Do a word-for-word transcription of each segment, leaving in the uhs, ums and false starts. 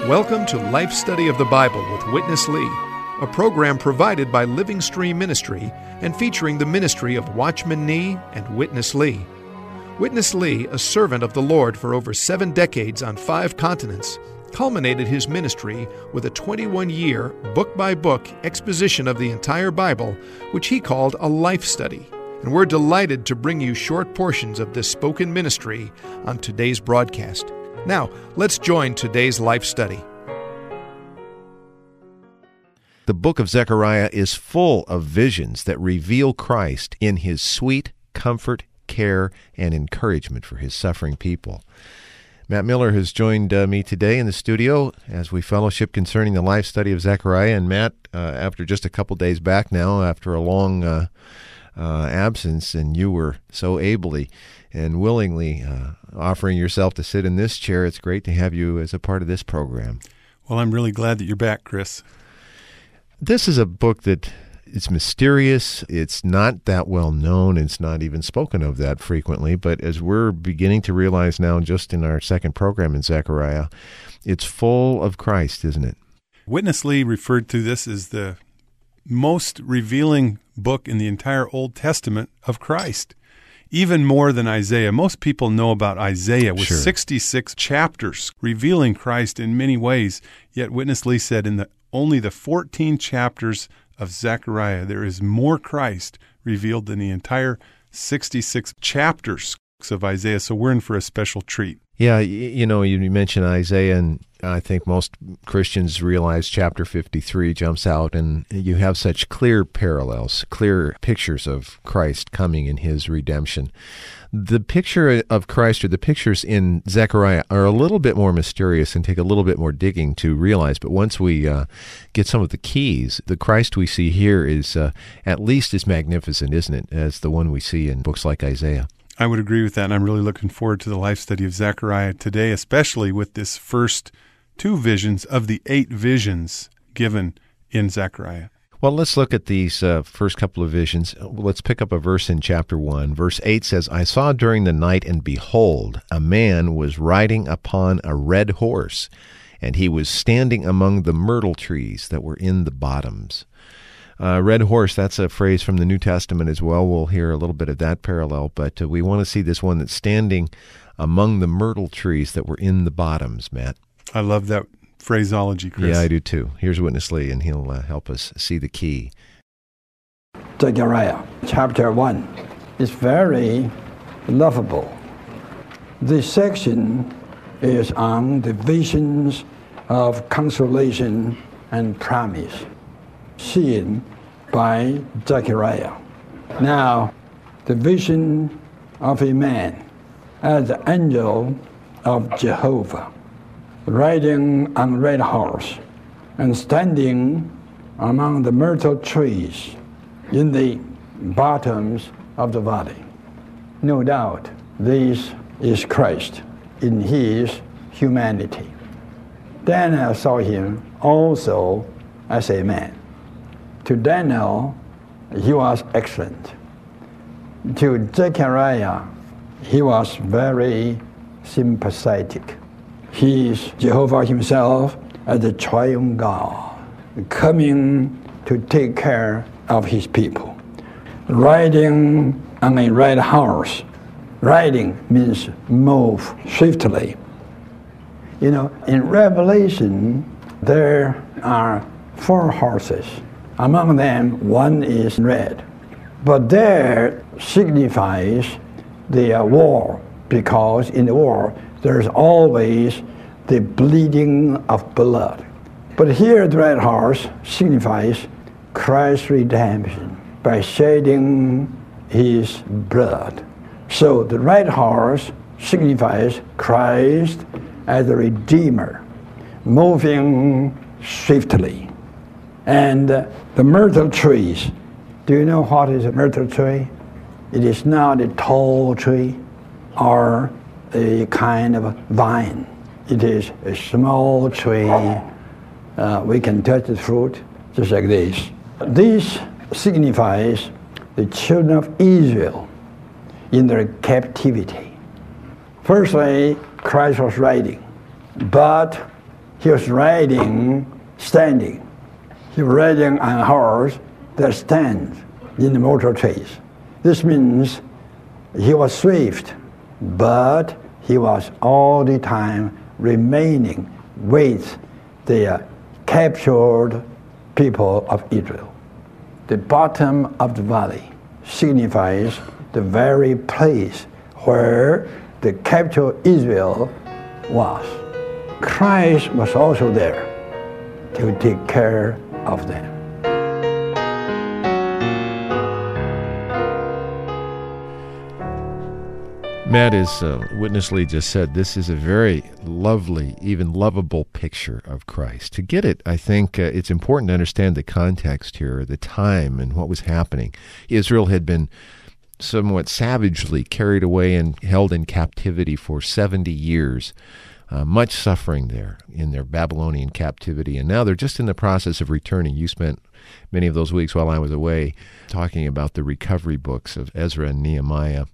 Welcome to Life Study of the Bible with Witness Lee, a program provided by Living Stream Ministry and featuring the ministry of Watchman Nee and Witness Lee. Witness Lee, a servant of the Lord for over seven decades on five continents, culminated his ministry with a twenty-one-year, book-by-book exposition of the entire Bible, which he called a life study. And we're delighted to bring you short portions of this spoken ministry on today's broadcast. Now, let's join today's life study. The book of Zechariah is full of visions that reveal Christ in his sweet comfort, care, and encouragement for his suffering people. Matt Miller has joined uh, me today in the studio as we fellowship concerning the life study of Zechariah. And Matt, uh, after just a couple days back now, after a long uh, uh, absence, and you were so ably and willingly uh, offering yourself to sit in this chair, it's great to have you as a part of this program. Well, I'm really glad that you're back, Chris. This is a book that it's mysterious. It's not that well known. It's not even spoken of that frequently. But as we're beginning to realize now, just in our second program in Zechariah, it's full of Christ, isn't it? Witness Lee referred to this as the most revealing book in the entire Old Testament of Christ, even more than Isaiah. Most people know about Isaiah with Sure. sixty-six chapters revealing Christ in many ways. Yet Witness Lee said in the only the fourteen chapters of Zechariah, there is more Christ revealed than the entire sixty-six chapters of Isaiah. So we're in for a special treat. Yeah, you know, you mentioned Isaiah, and I think most Christians realize chapter fifty-three jumps out, and you have such clear parallels, clear pictures of Christ coming in his redemption. The picture of Christ, or the pictures in Zechariah, are a little bit more mysterious and take a little bit more digging to realize, but once we uh, get some of the keys, the Christ we see here is uh, at least as magnificent, isn't it, as the one we see in books like Isaiah? I would agree with that, and I'm really looking forward to the life study of Zechariah today, especially with this first two visions of the eight visions given in Zechariah. Well, let's look at these uh, first couple of visions. Let's pick up a verse in chapter one. Verse eight says, I saw during the night, and behold, a man was riding upon a red horse, and he was standing among the myrtle trees that were in the bottoms. Uh, red horse, that's a phrase from the New Testament as well. We'll hear a little bit of that parallel, but uh, we want to see this one that's standing among the myrtle trees that were in the bottoms, Matt. I love that phraseology, Chris. Yeah, I do too. Here's Witness Lee, and he'll uh, help us see the key. Zechariah chapter one is very lovable. This section is on the visions of consolation and promise seen by Zechariah. Now, the vision of a man as the angel of Jehovah, riding on a red horse and standing among the myrtle trees in the bottoms of the valley. No doubt, this is Christ in his humanity. Daniel saw him also as a man. To Daniel, he was excellent. To Zechariah, he was very sympathetic. He is Jehovah himself as the triune God, coming to take care of his people. Riding on a red horse. Riding means move swiftly. You know, in Revelation, there are four horses. Among them, one is red. But there signifies the uh, war, because in the war, there's always the bleeding of blood. But here, the red horse signifies Christ's redemption by shedding his blood. So the red horse signifies Christ as the Redeemer, moving swiftly. And uh, the myrtle trees, do you know what is a myrtle tree? It is not a tall tree or a kind of vine. It is a small tree. Uh, we can touch the fruit just like this. This signifies the children of Israel in their captivity. Firstly, Christ was riding, but he was riding standing. He was riding on a horse that stands in the motor chase. This means he was swift, but he was all the time remaining with the captured people of Israel. The bottom of the valley signifies the very place where the captured Israel was. Christ was also there to take care of them. Matt, as uh, Witness Lee just said, this is a very lovely, even lovable picture of Christ. To get it, I think uh, it's important to understand the context here, the time and what was happening. Israel had been somewhat savagely carried away and held in captivity for seventy years. Uh, much suffering there in their Babylonian captivity, and now they're just in the process of returning. You spent many of those weeks while I was away talking about the recovery books of Ezra and Nehemiah.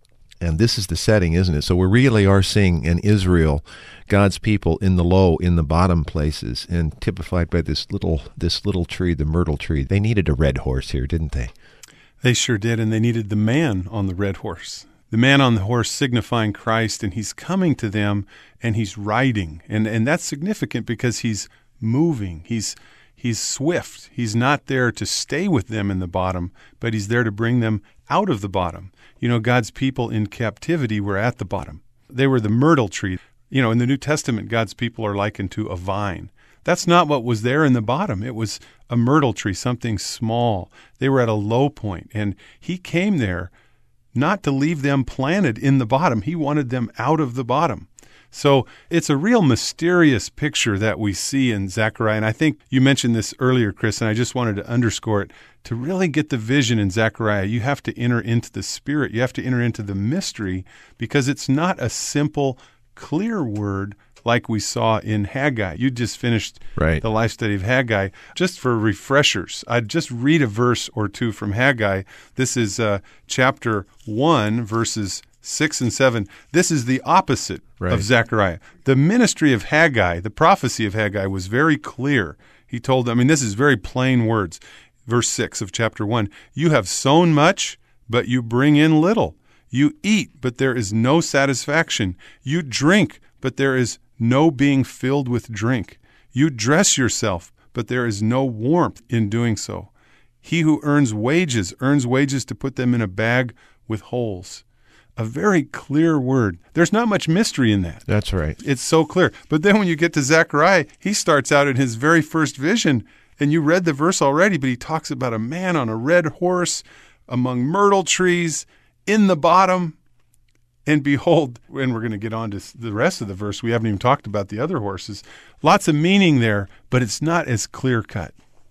And this is the setting, isn't it? So we really are seeing in Israel, God's people in the low, in the bottom places, and typified by this little this little tree, the myrtle tree. They needed a red horse here, didn't they? They sure did, and they needed the man on the red horse. The man on the horse signifying Christ, and he's coming to them, and he's riding. And and that's significant because he's moving. He's he's swift. He's not there to stay with them in the bottom, but he's there to bring them out of the bottom. You know, God's people in captivity were at the bottom. They were the myrtle tree. You know, in the New Testament, God's people are likened to a vine. That's not what was there in the bottom. It was a myrtle tree, something small. They were at a low point, and he came there not to leave them planted in the bottom. He wanted them out of the bottom. So it's a real mysterious picture that we see in Zechariah. And I think you mentioned this earlier, Chris, and I just wanted to underscore it. To really get the vision in Zechariah, you have to enter into the Spirit. You have to enter into the mystery, because it's not a simple, clear word like we saw in Haggai. You just finished right. the life study of Haggai. Just for refreshers, I'd just read a verse or two from Haggai. This is uh, chapter one, verses six and seven. This is the opposite right. of Zechariah. The ministry of Haggai, the prophecy of Haggai, was very clear. He told them, I mean, this is very plain words. Verse six of chapter one, you have sown much, but you bring in little. You eat, but there is no satisfaction. You drink, but there is no being filled with drink. You dress yourself, but there is no warmth in doing so. He who earns wages, earns wages to put them in a bag with holes. A very clear word. There's not much mystery in that. That's right. It's so clear. But then when you get to Zechariah, he starts out in his very first vision, and you read the verse already, but he talks about a man on a red horse among myrtle trees in the bottom. And behold, and we're going to get on to the rest of the verse. We haven't even talked about the other horses. Lots of meaning there, but it's not as clear-cut.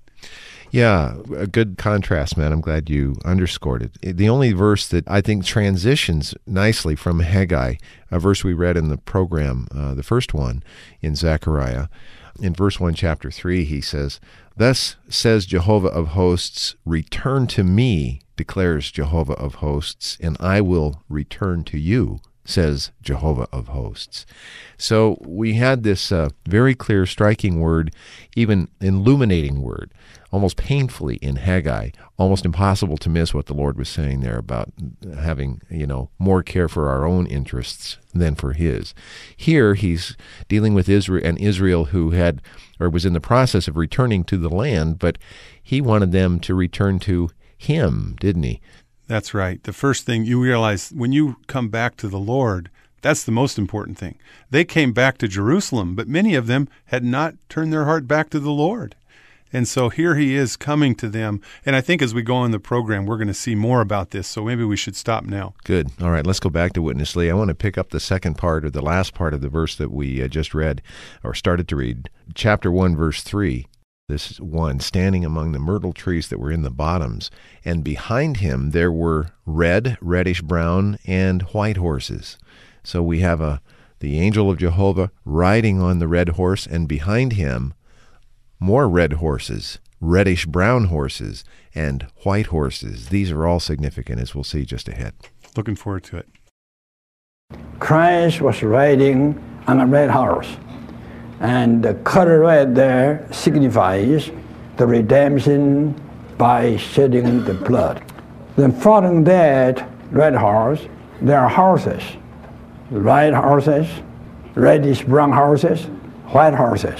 Yeah, a good contrast, man. I'm glad you underscored it. The only verse that I think transitions nicely from Haggai, a verse we read in the program, uh, the first one in Zechariah, in verse one, chapter three, he says, "Thus says Jehovah of hosts, return to me, declares Jehovah of hosts, and I will return to you, says Jehovah of hosts." So we had this uh, very clear, striking word, even illuminating word, almost painfully in Haggai, almost impossible to miss what the Lord was saying there about having, you know, more care for our own interests than for his. Here he's dealing with Israel, and Israel who had, or was in the process of returning to the land, but he wanted them to return to him, didn't he? That's right. The first thing you realize when you come back to the Lord, that's the most important thing. They came back to Jerusalem, but many of them had not turned their heart back to the Lord. And so here he is coming to them. And I think as we go on the program, we're going to see more about this. So maybe we should stop now. Good. All right, let's go back to Witness Lee. I want to pick up the second part, or the last part of the verse that we uh, just read, or started to read. Chapter one, verse three. This is one, standing among the myrtle trees that were in the bottoms, and behind him there were red, reddish-brown, and white horses. So we have a the angel of Jehovah riding on the red horse, and behind him more red horses, reddish-brown horses, and white horses. These are all significant, as we'll see just ahead. Looking forward to it. Christ was riding on a red horse. And the color red there signifies the redemption by shedding the blood. Then following that red horse, there are horses. Red horses, reddish brown horses, white horses.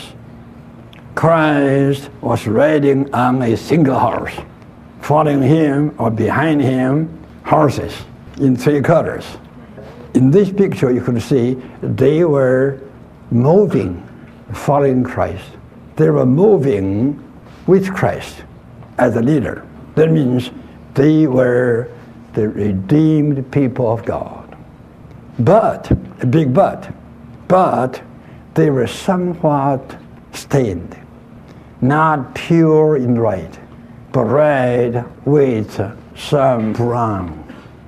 Christ was riding on a single horse. Following him or behind him, horses in three colors. In this picture, you can see they were moving, following Christ. They were moving with Christ as a leader. That means they were the redeemed people of God. But, a big but, but they were somewhat stained, not pure in red, but red with some brown.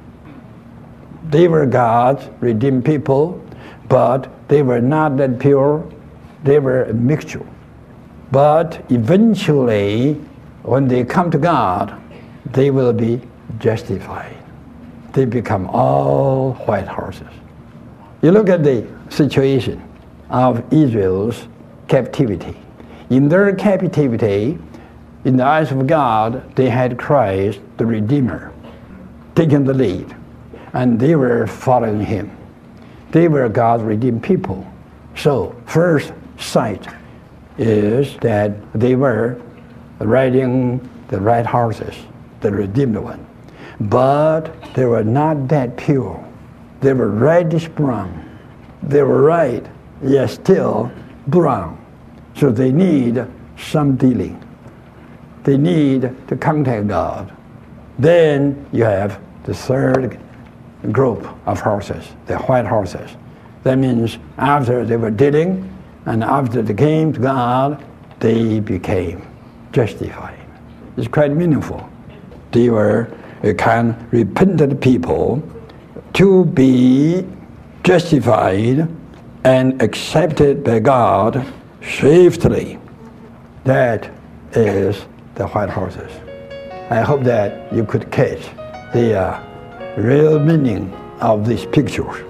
They were God's redeemed people, but they were not that pure. They were a mixture. But eventually, when they come to God, they will be justified. They become all white horses. You look at the situation of Israel's captivity. In their captivity, in the eyes of God, they had Christ, the Redeemer, taking the lead, and they were following him. They were God's redeemed people. So, first sight is that they were riding the right horses, the redeemed one. But they were not that pure. They were reddish brown. They were red, yet still brown. So they need some dealing. They need to contact God. Then you have the third group of horses, the white horses. That means after they were dealing and after they came to God, they became justified. It's quite meaningful. They were a kind of repentant people to be justified and accepted by God swiftly. That is the white horses. I hope that you could catch the uh, real meaning of these pictures.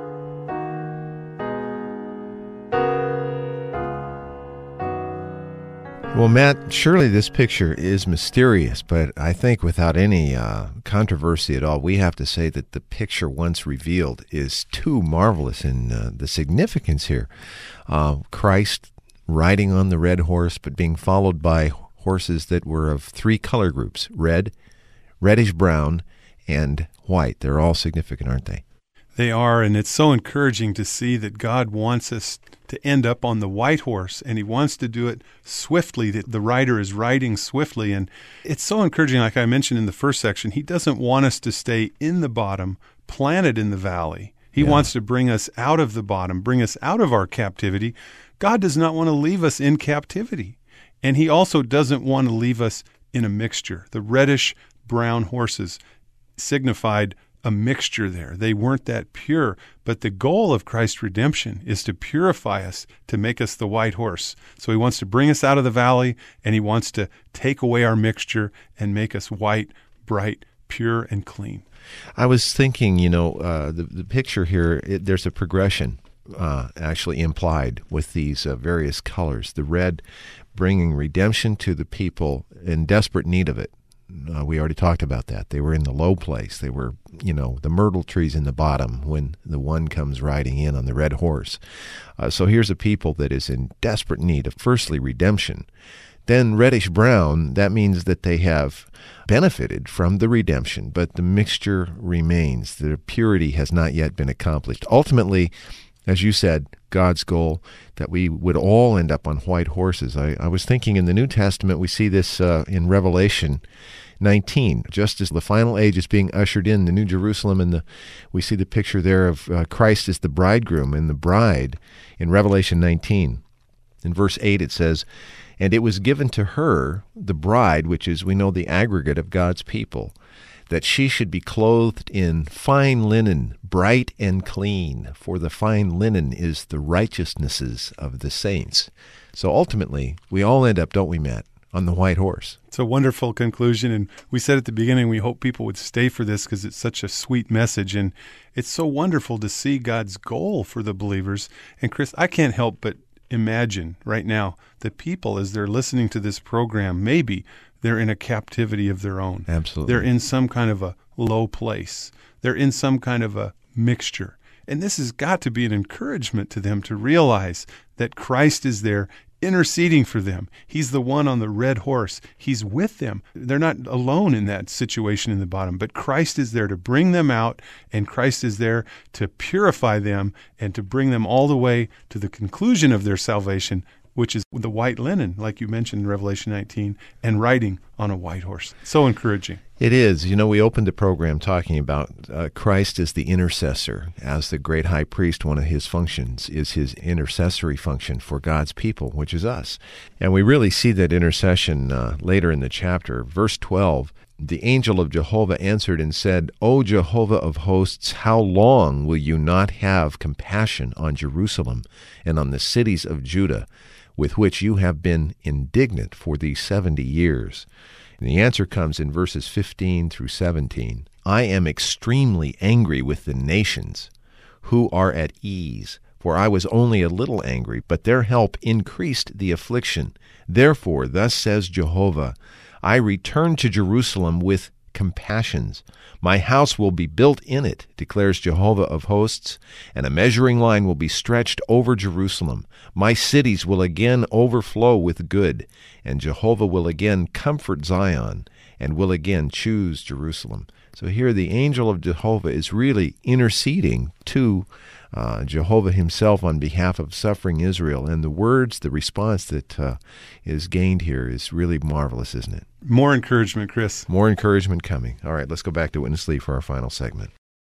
Well, Matt, surely this picture is mysterious, but I think without any uh, controversy at all, we have to say that the picture, once revealed, is too marvelous in uh, the significance here. Uh, Christ riding on the red horse, but being followed by horses that were of three color groups, red, reddish-brown, and white. They're all significant, aren't they? They are, and it's so encouraging to see that God wants us to end up on the white horse, and he wants to do it swiftly, that the rider is riding swiftly. And it's so encouraging, like I mentioned in the first section, he doesn't want us to stay in the bottom, planted in the valley. He yeah. wants to bring us out of the bottom, bring us out of our captivity. God does not want to leave us in captivity. And he also doesn't want to leave us in a mixture. The reddish-brown horses signified a mixture there. They weren't that pure, but the goal of Christ's redemption is to purify us, to make us the white horse. So he wants to bring us out of the valley, and he wants to take away our mixture and make us white, bright, pure, and clean. I was thinking, you know, uh, the, the picture here, it, there's a progression uh, actually implied with these uh, various colors. The red bringing redemption to the people in desperate need of it. Uh, we already talked about that. They were in the low place. They were, you know, the myrtle trees in the bottom when the one comes riding in on the red horse. Uh, so here's a people that is in desperate need of, firstly, redemption. Then reddish-brown, that means that they have benefited from the redemption, but the mixture remains. The purity has not yet been accomplished. Ultimately, as you said, God's goal, that we would all end up on white horses. I, I was thinking in the New Testament, we see this uh, in Revelation nineteen, just as the final age is being ushered in, the New Jerusalem, and the we see the picture there of uh, Christ as the bridegroom and the bride in Revelation nineteen. In verse eight it says, "And it was given to her, the bride," which is, we know, the aggregate of God's people, "that she should be clothed in fine linen, bright and clean, for the fine linen is the righteousnesses of the saints." So ultimately, we all end up, don't we, Matt, on the white horse? It's a wonderful conclusion, and we said at the beginning we hope people would stay for this because it's such a sweet message, and it's so wonderful to see God's goal for the believers. And Chris, I can't help but imagine right now the people, as they're listening to this program, maybe they're in a captivity of their own. Absolutely. They're in some kind of a low place. They're in some kind of a mixture. And this has got to be an encouragement to them to realize that Christ is there interceding for them. He's the one on the red horse. He's with them. They're not alone in that situation in the bottom, but Christ is there to bring them out, and Christ is there to purify them and to bring them all the way to the conclusion of their salvation, which is the white linen, like you mentioned in Revelation nineteen, and riding on a white horse. So encouraging. It is. You know, we opened the program talking about uh, Christ as the intercessor. As the great high priest, one of his functions is his intercessory function for God's people, which is us. And we really see that intercession uh, later in the chapter. Verse twelve, the angel of Jehovah answered and said, O Jehovah of hosts, how long will you not have compassion on Jerusalem and on the cities of Judah, with which you have been indignant for these seventy years? And the answer comes in verses fifteen through seventeen. I am extremely angry with the nations who are at ease, for I was only a little angry, but their help increased the affliction. Therefore, thus says Jehovah, I return to Jerusalem with compassions. My house will be built in it, declares Jehovah of hosts, and a measuring line will be stretched over Jerusalem. My cities will again overflow with good, and Jehovah will again comfort Zion, and will again choose Jerusalem. So here the angel of Jehovah is really interceding to uh, Jehovah himself on behalf of suffering Israel. And the words, the response that uh, is gained here is really marvelous, isn't it? More encouragement, Chris. More encouragement coming. All right, let's go back to Witness Lee for our final segment.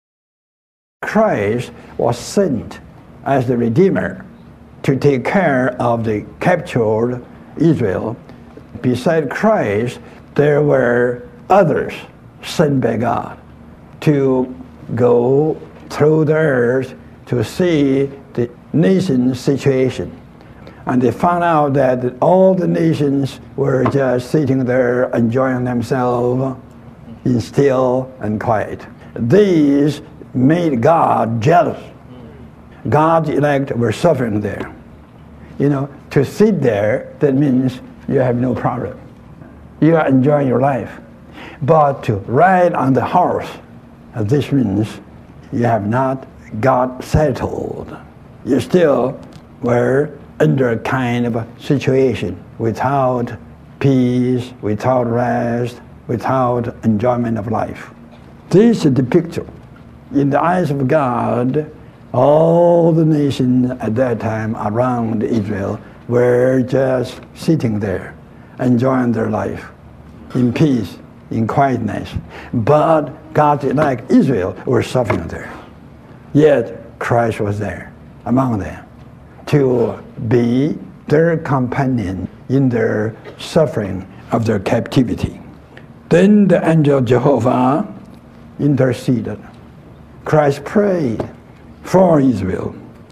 Christ was sent as the Redeemer to take care of the captured Israel. Beside Christ, there were others sent by God to go through the earth to see the nation's situation. And they found out that all the nations were just sitting there enjoying themselves in still and quiet. These made God jealous. God's elect were suffering there. You know, to sit there, that means you have no problem. You are enjoying your life. But to ride on the horse, this means you have not got settled. You still were under a kind of a situation without peace, without rest, without enjoyment of life. This is the picture. In the eyes of God, all the nations at that time around Israel were just sitting there, enjoying their life in peace, in quietness. But God's elect Israel were suffering there. Yet Christ was there among them to be their companion in their suffering of their captivity. Then the angel of Jehovah interceded. Christ prayed for Israel.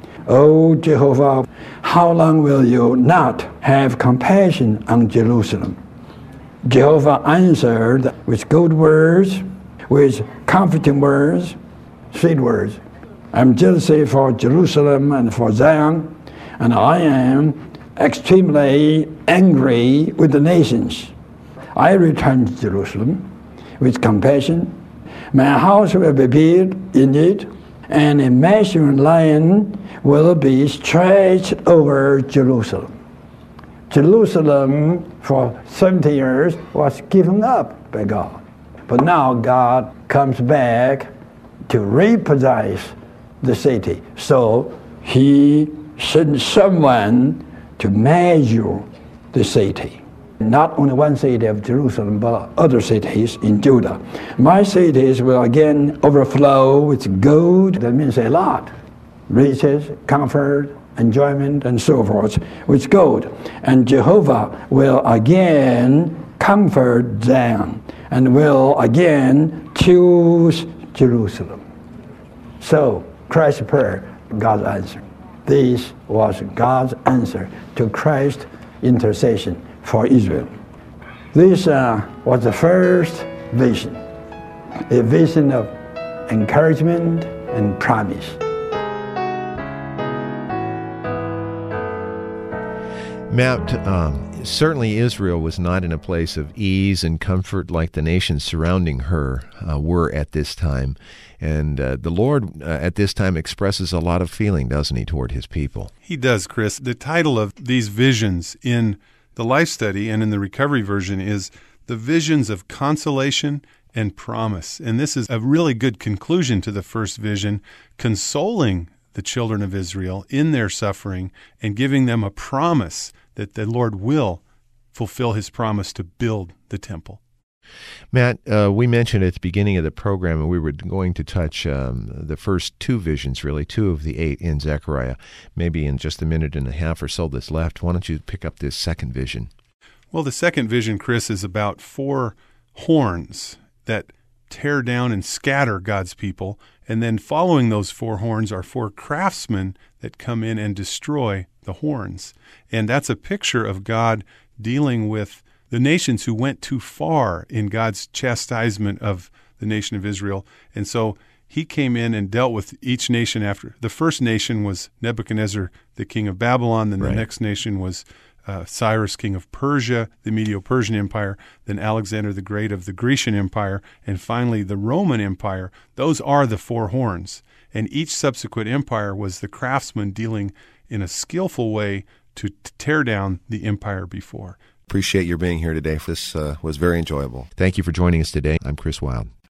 O Jehovah, how long will you not have compassion on Jerusalem? Jehovah answered with good words, with comforting words, sweet words. I'm jealousy for Jerusalem and for Zion, and I am extremely angry with the nations. I return to Jerusalem with compassion. My house will be built in it, and a measuring line will be stretched over Jerusalem. Jerusalem for seventy years was given up by God. But now God comes back to repossess the city. So he sent someone to measure the city. Not only one city of Jerusalem, but other cities in Judah. My cities will again overflow with gold. That means a lot. Riches, comfort, enjoyment, and so forth with gold. And Jehovah will again comfort them and will again choose Jerusalem. So, Christ's prayer, God's answer. This was God's answer to Christ's intercession for Israel. This uh, was the first vision, a vision of encouragement and promise. Matt, um, certainly Israel was not in a place of ease and comfort like the nations surrounding her uh, were at this time. And uh, the Lord uh, at this time expresses a lot of feeling, doesn't he, toward his people? He does, Chris. The title of these visions in the Life Study and in the Recovery Version is The Visions of Consolation and Promise. And this is a really good conclusion to the first vision, consoling the children of Israel in their suffering and giving them a promise that the Lord will fulfill his promise to build the temple. Matt, uh, we mentioned at the beginning of the program, and we were going to touch um, the first two visions, really, two of the eight in Zechariah. Maybe in just a minute and a half or so that's left, why don't you pick up this second vision? Well, the second vision, Chris, is about four horns that tear down and scatter God's people, and then following those four horns are four craftsmen that come in and destroy the horns. And that's a picture of God dealing with the nations who went too far in God's chastisement of the nation of Israel. And so he came in and dealt with each nation after. The first nation was Nebuchadnezzar, the king of Babylon. Then right. The next nation was uh, Cyrus, king of Persia, the Medo-Persian Empire. Then Alexander the Great of the Grecian Empire. And finally, the Roman Empire. Those are the four horns. And each subsequent empire was the craftsman dealing in a skillful way to t- tear down the empire before. Appreciate your being here today. This uh, was very enjoyable. Thank you for joining us today. I'm Chris Wilde.